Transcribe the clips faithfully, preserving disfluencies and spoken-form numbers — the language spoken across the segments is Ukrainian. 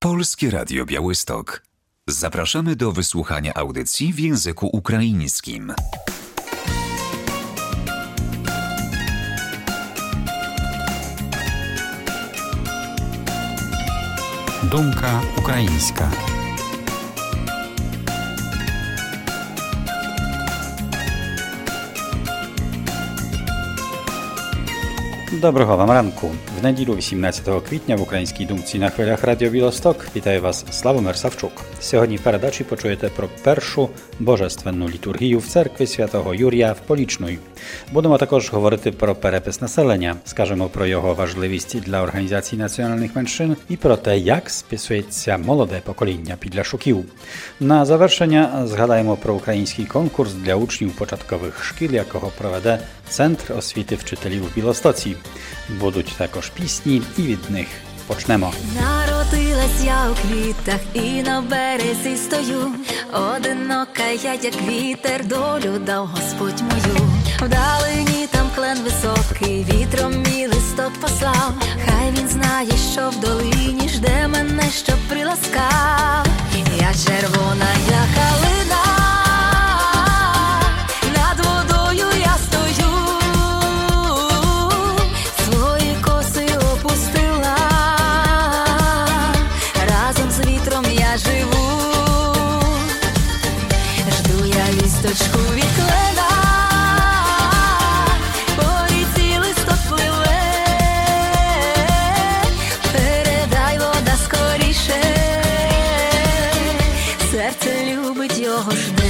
Polskie Radio Białystok. Zapraszamy do wysłuchania audycji w języku ukraińskim. Думка українська. Доброго вам ранку. В неділю вісімнадцятого квітня в українській думці на хвилях Радіо Білосток вітає вас Славомир Савчук. Сьогодні в передачі почуєте про першу божественну літургію в церкві святого Юрія в Полічної. Будемо також говорити про перепис населення, скажемо про його важливість для організації національних меншин і про те, як списується молоде покоління підляшуків. На завершення згадаємо про український конкурс для учнів початкових шкіл, якого проведе Центр освіти вчителів в Білостоці. Будуть також пісні, і від них почнемо. Народилась я у квітах і на березі стою, одинока я, як вітер, долю дав Господь мою. Вдалині там клен високий, вітром мій листок послав, хай він знає, що в долині жде мене, щоб приласкав. Я червона, я калина, над водою я стою, свої коси опустила, разом з вітром я живу, жду я вісточку від клена, по ріці листок пливе, передай вода скоріше, серце любить його жде.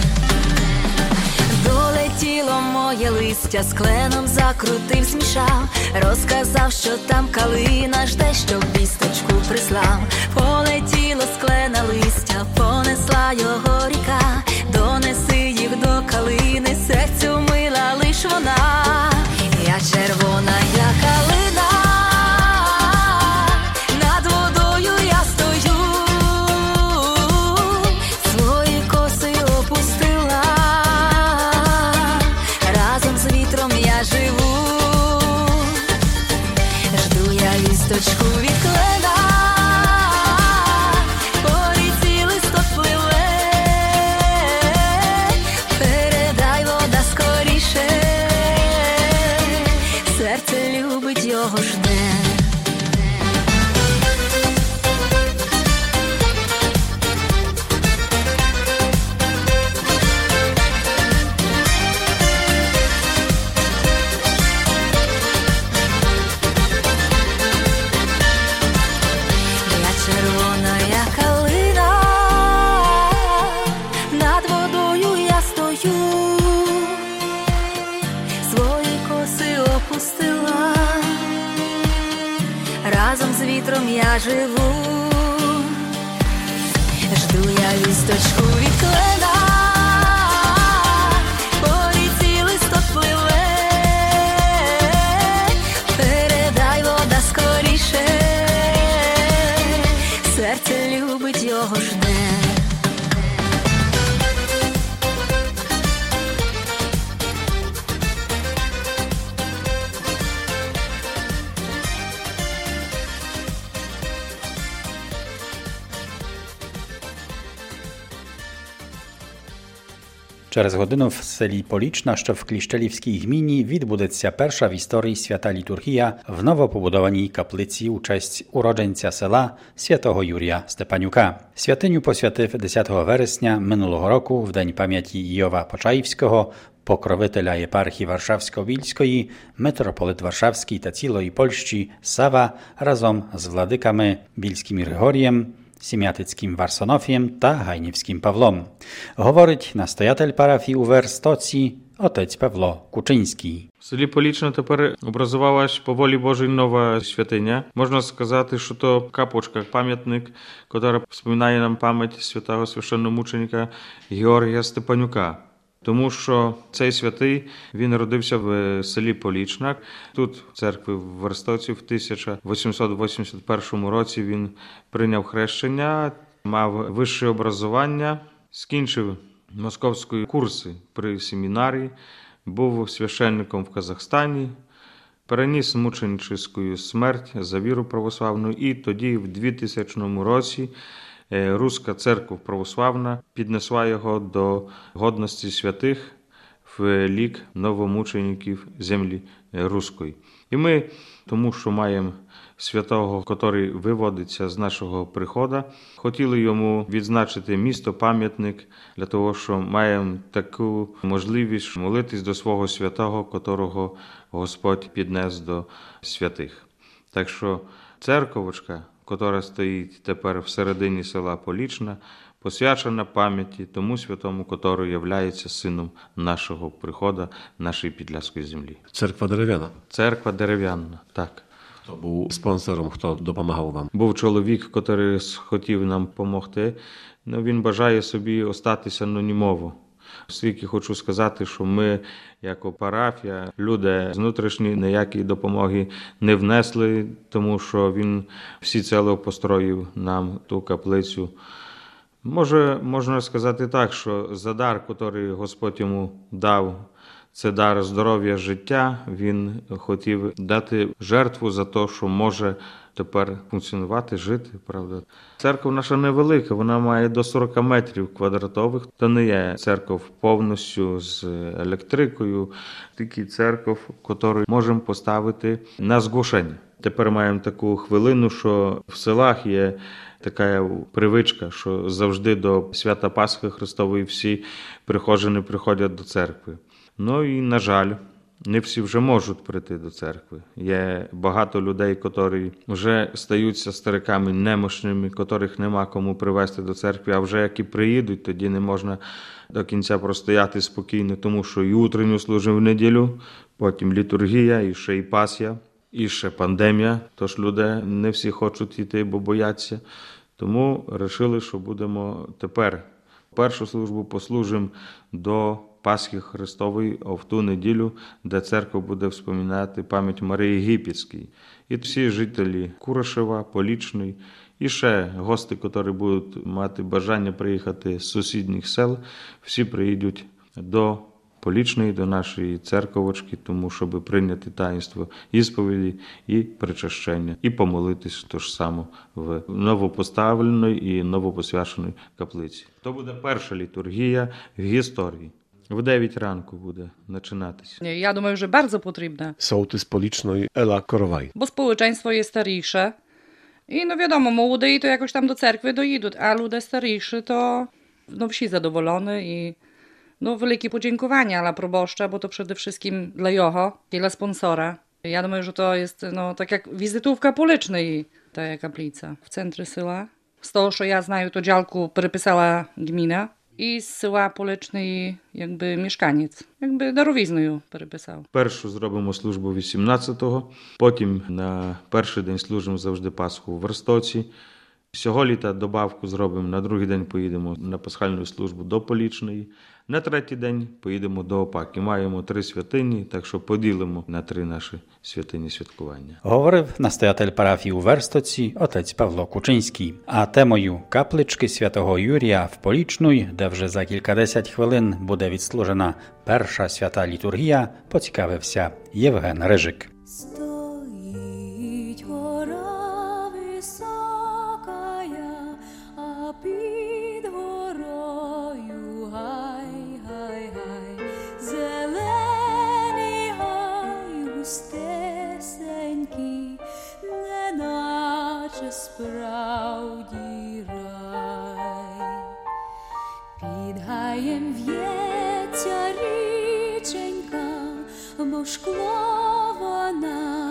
Долетіло моє листя, з кленом закрутив, змішав, розказав, що там калина жде, щоб вісточку прислав. Полетіло з клена листя, понесла його ріка, донеси їх до калини, серцю мила лиш вона. Я червона, я калина, над водою я стою, свої коси опустила, разом з вітром я живу, жду я вісточку від клена, по ріці листок пливе, передай вода скоріше, серце любить його жде. Разом з вітром я живу, жду я вісточку від клена, по ріці листок пливе, передай вода скоріше, серце любить його жде. Через годину в селі Полічна, що в Кліщелівській гміні, відбудеться перша в історії свята літургія в новопобудованій каплиці у честь уродженця села святого Юрія Степанюка. Святиню посвятив десятого вересня минулого року, в День пам'яті Іова Почаївського, покровителя єпархії Варшавсько-Вільської, митрополит Варшавський та цілої Польщі Сава разом з владиками Більським Григорієм, Сім'ятицьким Варсонофієм та Гайнівським Павлом. Говорить настоятель парафії у Верстоці отець Павло Кучинський. В селі Полічне тепер образувалась по волі Божій нова святиня. Можна сказати, що то капочка, пам'ятник, яка вспоминає нам пам'ять святого священномученика Георгія Степанюка. Тому що цей святий, він народився в селі Полічна. Тут, в церкві в Верстоці, в тисяча вісімсот вісімдесят першому році він прийняв хрещення, мав вище образування, скінчив московські курси при семінарії, був священником в Казахстані, переніс мученическу смерть за віру православну, і тоді в двохтисячному році Руська церква православна піднесла його до годності святих в лік новомучеників землі руської. І ми, тому що маємо святого, який виводиться з нашого приходу, хотіли йому відзначити місто-пам'ятник, для того, що маємо таку можливість молитись до свого святого, котрого Господь піднес до святих. Так що церковочка, яка стоїть тепер всередині села Полічна, посвячена пам'яті тому святому, який являється сином нашого приходу, нашої підляської землі. Церква дерев'яна? Церква дерев'яна, так. Хто був спонсором, хто допомагав вам? Був чоловік, який хотів нам допомогти, але він бажає собі остатися анонімово. Оскільки хочу сказати, що ми, як парафія, люди з внутрішньої ніякої допомоги не внесли, тому що він всіціло построїв нам ту каплицю. Може, можна сказати так, що за дар, який Господь йому дав, це дар здоров'я, життя, він хотів дати жертву за те, що може тепер функціонувати, жити, правда. Церква наша невелика, вона має до сорок метрів квадратових. Це не є церква повністю з електрикою, тільки церква, яку можемо поставити на зглушення. Тепер маємо таку хвилину, що в селах є така привичка, що завжди до свята Пасхи Христової всі прихожани приходять до церкви. Ну і, на жаль, не всі вже можуть прийти до церкви. Є багато людей, які вже стаються стариками немощними, яких нема кому привезти до церкви, а вже як і приїдуть, тоді не можна до кінця простояти спокійно, тому що і утренню служимо в неділю, потім літургія, і ще і пасія, і ще пандемія, тож люди не всі хочуть йти, бо бояться. Тому вирішили, що будемо тепер першу службу послужимо до Пасхи Христової, а в ту неділю, де церква буде вспоминати пам'ять Марії Єгипетської. І всі жителі Курашева, Полічної, і ще гості, які будуть мати бажання приїхати з сусідніх сел, всі приїдуть до Полічної, до нашої церковочки, тому щоб прийняти таїнство ісповіді і причащення, і помолитись то ж само в новопоставленій і новопосвяченій каплиці. То буде перша літургія в історії. W dziewięć ранку буде починатися. Ja думаю, że bardzo potrzebne. Sołtys Policznej Ela Korowaj. Bo społeczeństwo jest starsze i no wiadomo, młodzi to jakoś tam do cerkwi dojedą, a ludzie starsi to no wsi zadowolony i no wielkie podziękowania dla proboszcza, bo to przede wszystkim dla Joho i dla sponsora. Ja думаю, że to jest no tak jak wizytówka Policznej, ta kaplica w centrum sela. Z tego, co ja знаю, to działku przypisała gmina. І з села Поличної, якби, мешканець, якби, даровізною переписав. Першу зробимо службу вісімнадцятого, потім на перший день служимо завжди Пасху в Ростоці. Цього літа добавку зробимо, на другий день поїдемо на пасхальну службу до Полічної, на третій день поїдемо до Опаки. Маємо три святині, так що поділимо на три наші святині святкування. Говорив настоятель парафії у Верстоці отець Павло Кучинський. А темою каплички святого Юрія в Полічної, де вже за кількадесят хвилин буде відслужена перша свята літургія, поцікавився Євген Рижик. Стоїть гора високая, а під горою гай-гай-гай, зелений гай густесенький, неначе справді рай. Під гаєм в'ється річенька, бо шкло вона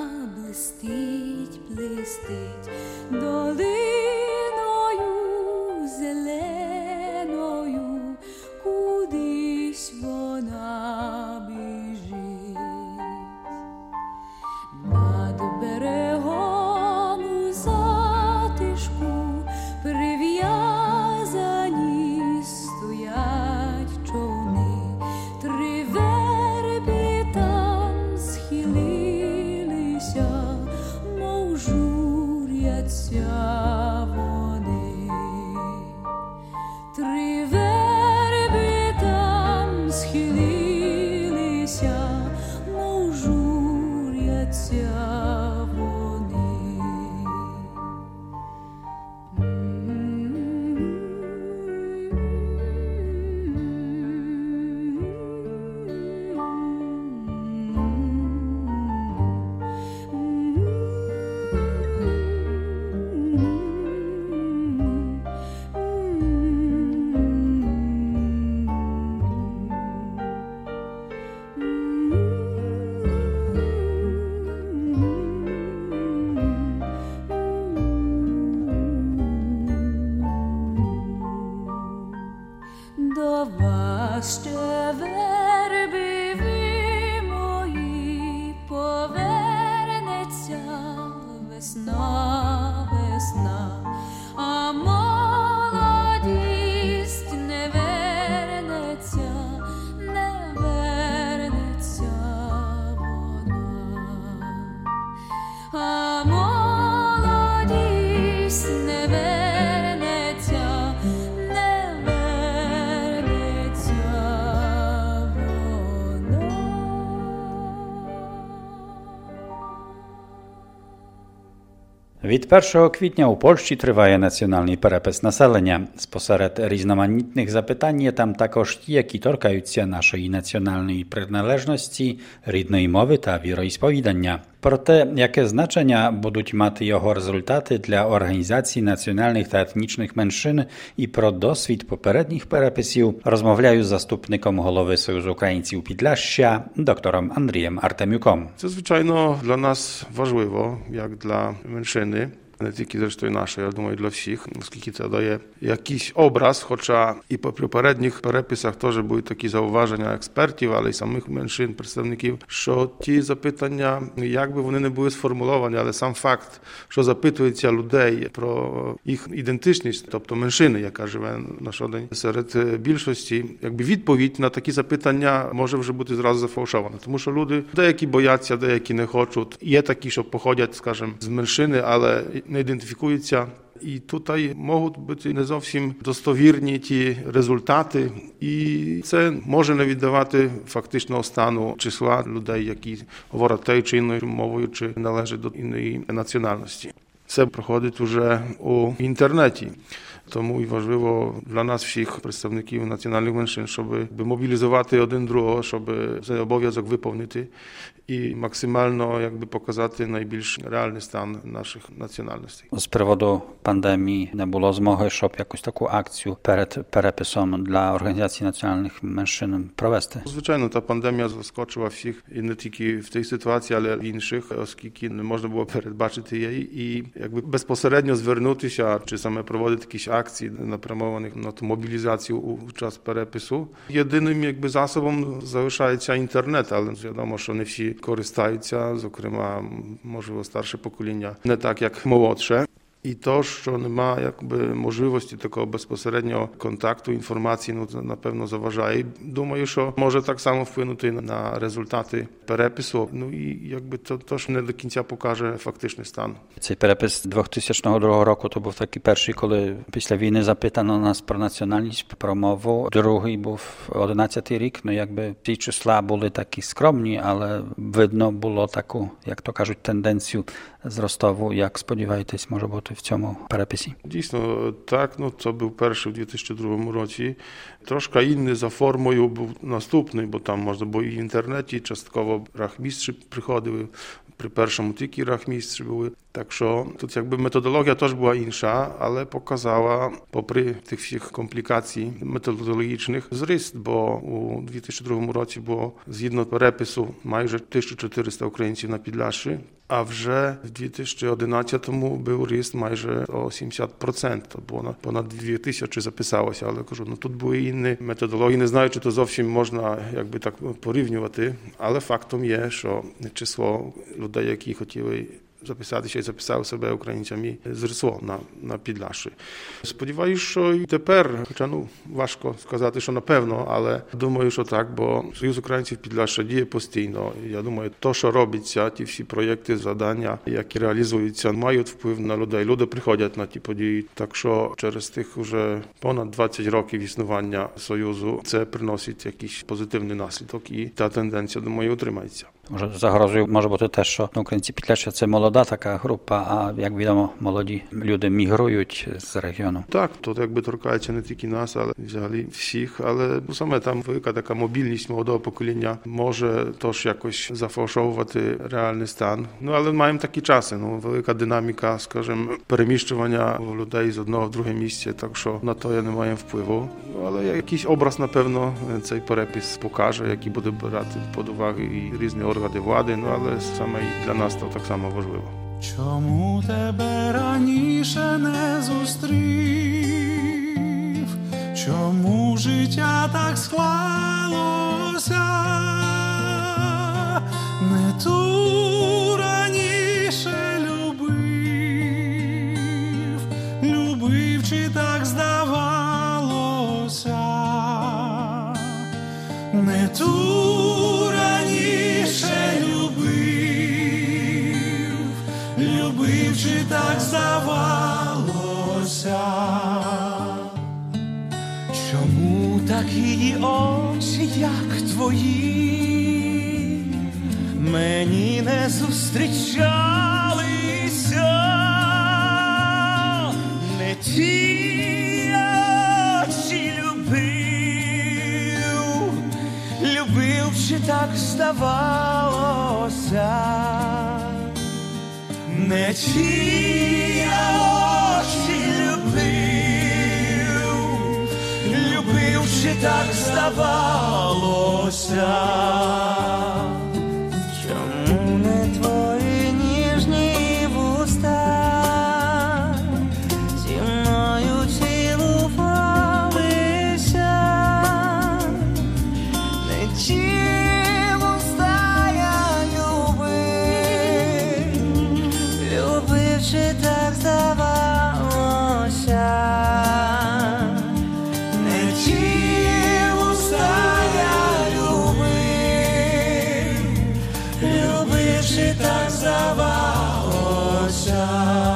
вас ще верби ви мої, повернеться весна, весна, а молодість не вернеться, не вернеться вона, а молодість не вернеться, не вернеться вона. Від першого квітня у Польщі триває національний перепис населення. Спосеред різноманітних запитань є там також ті, які торкаються нашої національної приналежності, рідної мови та віроісповідання. Про те, яке значення будуть мати його результати для організації національних та етнічних меншин і про досвід попередніх переписів, розмовляю з заступником голови Союзу Українців Підляшшя, доктором Андрієм Артемюком. Це, звичайно, для нас важливо, як для меншини. Не тільки, зрештою, наша, я думаю, для всіх, оскільки це дає якийсь образ, хоча і по попередніх переписах теж будуть такі зауваження експертів, але й самих меншин, представників, що ті запитання, як би вони не були сформульовані, але сам факт, що запитується людей про їх ідентичність, тобто меншини, яка живе на щодень серед більшості, якби відповідь на такі запитання може вже бути зразу зафальшована. Тому що люди, деякі бояться, деякі не хочуть. Є такі, що походять, скажімо, з меншини, але не ідентифікуються. І тут можуть бути не зовсім достовірні ті результати. І це може не віддавати фактичного стану числа людей, які говорять тією чи іною мовою, чи належать до інної національності. Це проходить уже у інтернеті. Тому і важливо для нас всіх представників національних меншин, щоб мобілізувати один другого, щоб цей обов'язок виповнити і максимально якби показати найбільш реальний стан наших національностей. З приводу пандемії не було змоги, щоб якусь таку акцію перед переписом для організації національних меншин провести? Звичайно, та пандемія заскочила всіх і не тільки в тій ситуації, але й в інших, оскільки не можна було передбачити її і якби безпосередньо звернутися чи саме проводити якісь акції, напрямованих на ту мобілізацію у час перепису. Єдиним якби засобом залишається інтернет, але відомо, що не всі користаються, зокрема, можливо, старше покоління, не так, як молодше. І то, що нема якби можливості такого безпосереднього контакту, інформації, ну, напевно, заважає. Думаю, що може так само вплинути на результати перепису. Ну і якби то, то ж не до кінця покаже фактичний стан. Цей перепис дві тисячі другого року то був такий перший, коли після війни запитано нас про національність, про мову. Другий був одинадцятий рік. Ну якби ці числа були такі скромні, але видно було таку, як то кажуть, тенденцію зростову. Як сподіваєтесь, може бути в цьому переписі? Дійсно, так. Ну, це був перший у дві тисячі другому році. Трошки інший за формою був наступний, бо там можна було і в інтернеті, частково рахмістри приходили, при першому тільки рахмістри були. Так що тут якби методологія теж була інша, але показала, попри тих всіх комплікацій методологічних, зріст, бо у дві тисячі другому році було, згідно перепису, майже тисяча чотириста українців на Підляшші, а вже в дві тисячі одинадцятому був ріст майже о сімдесят відсотків, то було понад дві тисячі записалося, але кажу, ну тут були інші методології, не знаю, чи то зовсім можна якби так порівнювати, але фактом є, що число людей, які хотіли записатися і записали себе українцями, зросло на, на Підляшші. Сподіваюся, що і тепер, хоча ну, важко сказати, що напевно, але думаю, що так, бо Союз Українців Підляшшя діє постійно. Я думаю, то, що робиться, ті всі проєкти, завдання, які реалізуються, мають вплив на людей. Люди приходять на ті події. Так що через тих вже понад двадцять років існування Союзу це приносить якийсь позитивний наслідок і та тенденція, думаю, утримається. Може, загрозою може бути те, що українці Підляшшя – це молода така група, а, як відомо, молоді люди мігрують з регіону. Так, то якби торкається не тільки нас, але взагалі всіх, але саме там велика така мобільність молодого покоління може теж якось зафальшовувати реальний стан. Ну, але маємо такі часи, ну, велика динаміка, скажімо, переміщування людей з одного в друге місце, так що на то я не маю впливу. Але якийсь образ, напевно, цей перепис покаже, який буде брати під увагу і різні органи влади, ну, але саме і для нас то так само важливо. Чому тебе раніше не зустрів? Чому ж життя так склалося, не ту раніше любив, любив, чи так здавалося, не ту раніше любив, любив, чи так здавалося. Чому так її очі, як твої, мені не зустрічалися? Не ті очі любив, любив, чи так здавалося? Не ті очі любив, любив, чи так здавалося? Чому не твої ніжні вуста зі мною цілувалися? Не ті вуста я любив, любив, чи так здавалося? Не ті вуста я любив, любив, чи так здавалося?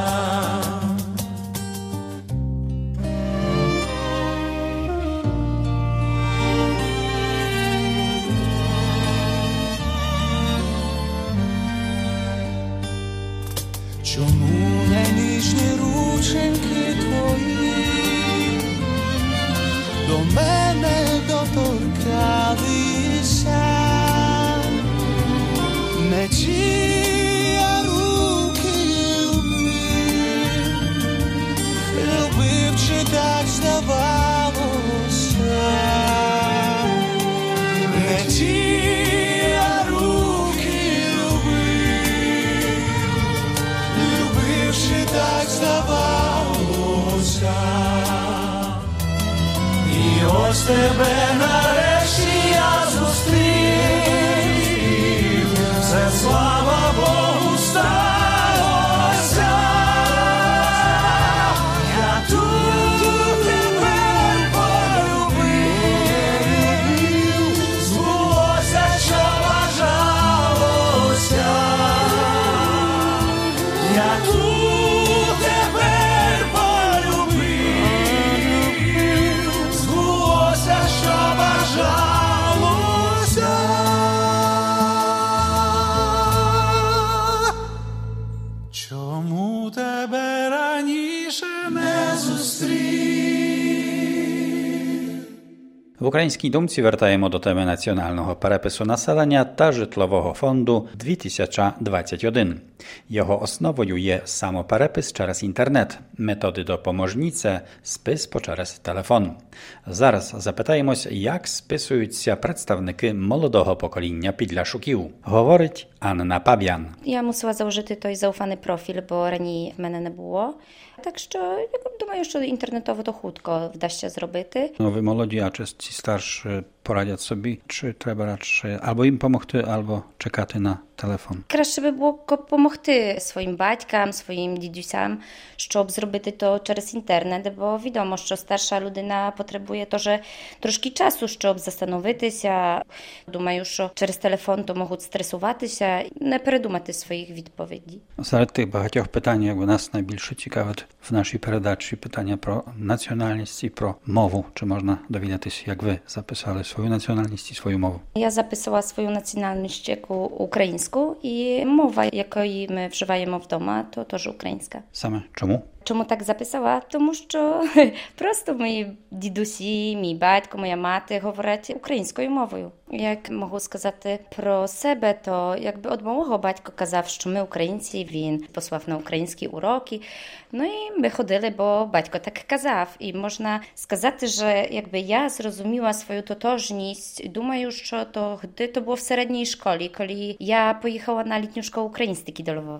Чому найніжні рученьки твої до мене доторкалися? Не ті я руки любив, любив, чи так здавалося? Не ті я руки любив, любив, чи так здавалося? І ось тебе нарешті я зустрів, це слава Богу сталося. Я тут тебе полюбив, збулося, що бажалося. Я тут тебе полюбив, збулося, що бажалося. Чому тебе раніше не зустрів? В Українській думці вертаємо до теми національного перепису населення та житлового фонду дві тисячі двадцять один. Його основою є самоперепис через інтернет. Методи допоможні – це спис через телефон. Зараз запитаємось, як списуються представники молодого покоління підляшуків. Говорить Анна Пав'ян. Я мусила заложити той зауфаний профіль, бо раніше в мене не було. Так що, я думаю, що інтернетово то хутко вдасться зробити. No, wy młodzi, a czy ci starszy poradzić sobie, czy trzeba raczej albo im pomogти, albo czekати на телефон? Краще би було допомогти своїм батькам, своїм дідусям, щоб зробити то через інтернет, бо відомо, що старша людина потребує теж трошки часу, щоб застановитися. Думаю, що через телефон то можуть стресуватися, не передумати своїх відповідей. Серед тих багатьох питань, якби нас найбільше цікавить в нашій передачі, питання про національність і про мову. Чи можна довідатися, як ви записали свою національність і свою мову? Я записала свою національність як українську, і мова, якої ми вживаємо вдома, то теж українська. Саме чому? Чому так записала? Тому що просто мої дідусі, мій батько, моя мати говорять українською мовою. Як можу сказати про себе, то якби від малого батько казав, що ми українці, він послав на українські уроки. Ну і ми ходили, бо батько так казав. І можна сказати, що якби я зрозуміла свою тотожність, думаю, що то gdy to było w średniej szkole, коли я поїхала на літню школу україністики до Львова.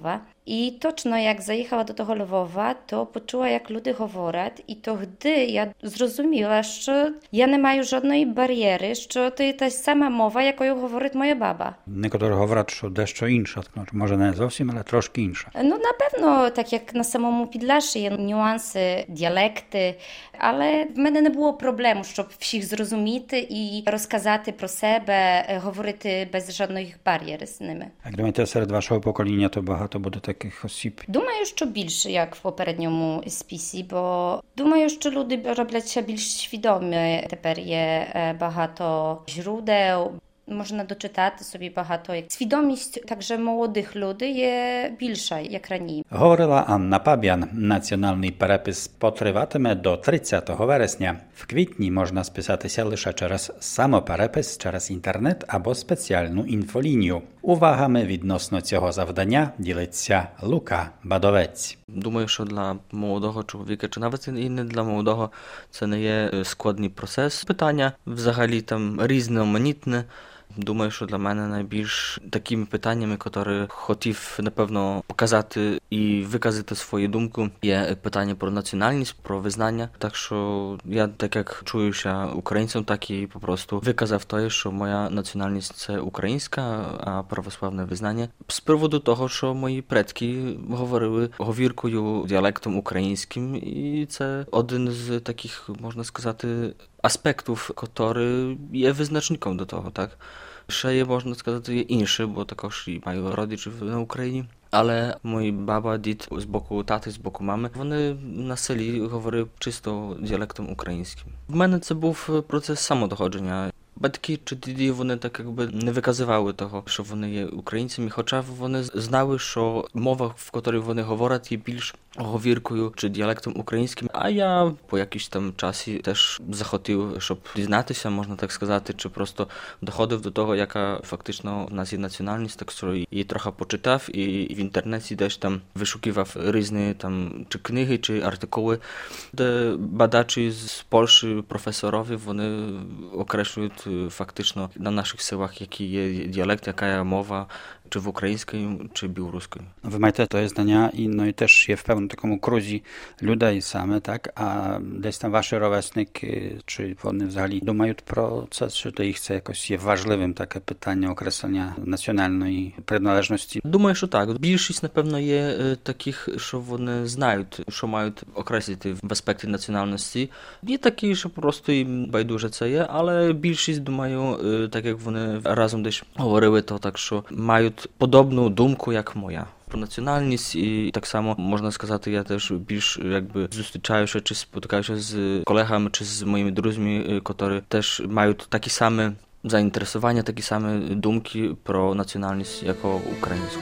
І точно, як заїхала до того Львова, то почула, як люди говорять, і тоді я зрозуміла, що я не маю жодної бар'єри, що це та сама мова, якою говорить моя баба. Некоторі говорять, що дещо інша, може не зовсім, але трошки інша. Ну, напевно, так як на самому Підляшші є нюанси, діалекти, але в мене не було проблему, щоб всіх зрозуміти і розказати про себе, говорити без жодних бар'єр з ними. Як думаєте, серед вашого покоління то багато буде таких осіб? Думаю, що більше, як в попередньому списі, бо думаю, що люди робляться більш свідомі. Тепер є багато źródeł. Можна дочитати собі багато. Свідомість також молодих людей є більша, як раніше. Говорила Анна Паб'ян. Національний перепис потриватиме до тридцятого вересня. В квітні можна списатися лише через самоперепис, через інтернет або спеціальну інфолінію. Увагами відносно цього завдання ділиться Лука Бадовець. Думаю, що для молодого чоловіка, чи навіть і не для молодого, це не є складний процес. Питання взагалі там різноманітне. Думаю, що для мене найбільш такими питаннями, які хотів, напевно, показати і виказати свою думку, є питання про національність, про визнання. Так що я, так як чуюся українцем, так і просто виказав те, що моя національність – це українська, а православне визнання. З приводу того, що мої предки говорили говіркою, діалектом українським, і це один з таких, можна сказати, аспектів, які є визначником до того, так? Ще є, можна сказати, є інше, бо також і маю родичів на Україні. Але мій баба, дід з боку тати, з боку мами, вони на селі говорили чисто діалектом українським. В мене це був процес самодоходження. Батьки чи діди, вони так якби не виказували того, що вони є українцями, хоча вони знали, що мова, в якій вони говорять, є більш говіркою чи діалектом українським. А я по якійсь там часі теж захотів, щоб дізнатися, можна так сказати, чи просто доходив до того, яка фактично в нас є національність, так що її трохи почитав і в інтернеті десь там вишукував різні там чи книги, чи артикули, де бадачі з Польщі, професороwie, вони окреслюють фактично на наших селах, який є діалект, яка є мова, чи в українській, чи білоруській. Ви маєте те знання, і, ну, і теж є в певному такому крузі людей саме, так? А десь там ваші ровесники, чи вони взагалі думають про це, чи для їх це якось є важливим таке питання окреслення національної приналежності? Думаю, що так. Більшість, напевно, є таких, що вони знають, що мають окреслити в аспекті національності. Є такі, що просто їм байдуже це є, але більшість, думаю, так як вони разом десь говорили, то так, що мають подобну думку, як моя. Про національність, і так само, можна сказати, я теж більш якби зустрічаюся чи спотикаюся з колегами чи з моїми друзями, які теж мають такі самі заінтересування, такі самі думки про національність, як українську.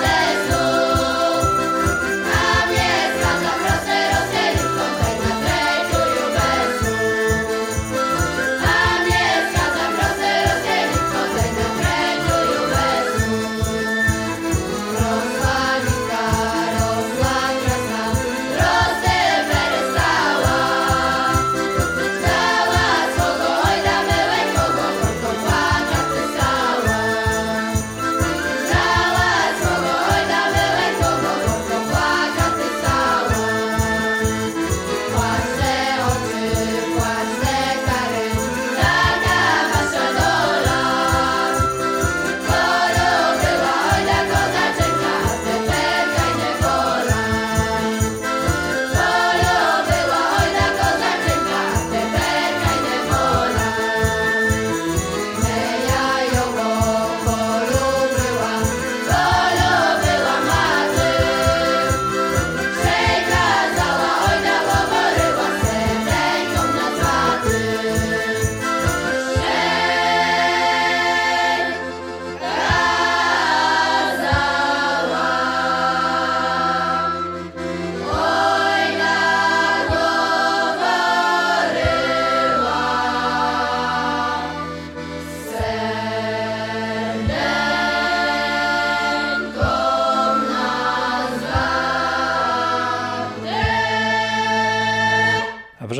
Proste rozdzielić, to tak na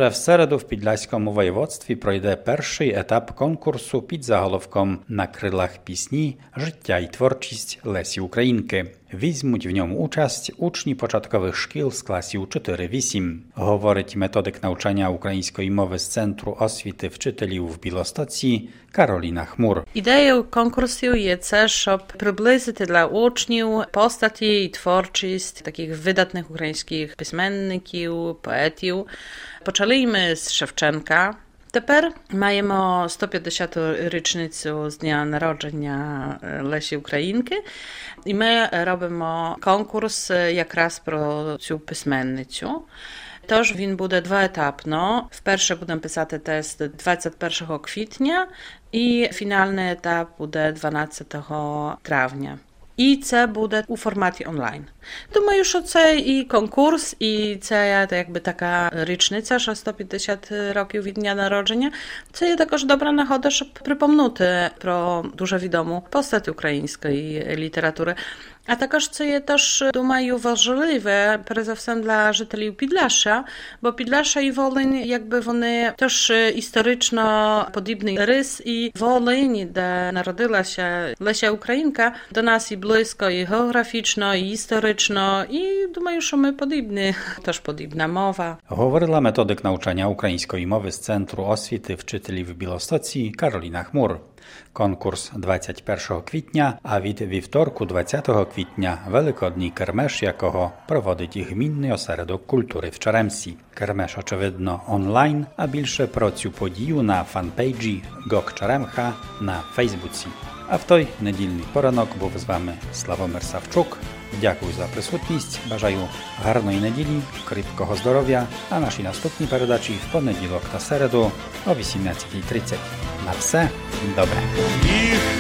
вже в середу в Підляському воєводстві пройде перший етап конкурсу під заголовком «На крилах пісні. Життя і творчість Лесі Українки». Візьмуть в ньому участь учні початкових шкіл з класів чотири вісім, говорить методик навчання української мови з Центру освіти вчителів в Білостоці Кароліна Хмур. Ідеєю конкурсу є це, щоб приблизити для учнів постаті і творчість таких видатних українських письменників, поетів. Почали ми з Шевченка. Тепер маємо сто п'ятдесяту річницю з дня народження Лесі Українки, і ми робимо конкурс якраз про цю письменницю. Тож він буде двоетапно. Вперше будемо писати тест двадцять першого квітня і фінальний етап буде дванадцятого травня. І це буде у форматі онлайн. Думаю, що це і конкурс, і це якби така річниця, що сто п'ятдесят років від дня народження. Це є також добра нагода, щоб припомнути про дуже відому постать української літератури. А також це є теж, думаю, важливе, перш за все, для жителів Підляшша, бо Підляшша і Волинь, якби вони теж історично подібний рис, і Волинь, де народилася Леся Українка, до нас і близько, і географічно, і історично, і думаю, що ми подібні, теж подібна мова. Говорила методик навчання української мови з Центру освіти вчителів в Білостоці Кароліна Хмур. Конкурс двадцять першого квітня, а від вівторку двадцятого квітня Великодній кермеш, якого проводить гмінний осередок культури в Черемсі. Кермеш, очевидно, онлайн, а більше про цю подію на фанпейджі ГОК Черемха на Фейсбуці. А в той недільний поранок був з вами Славомир Савчук. Дякую за присутність, бажаю гарної неділі, кріпкого здоров'я, а наші наступні передачі в понеділок та середу о вісімнадцятій тридцять. На все добре.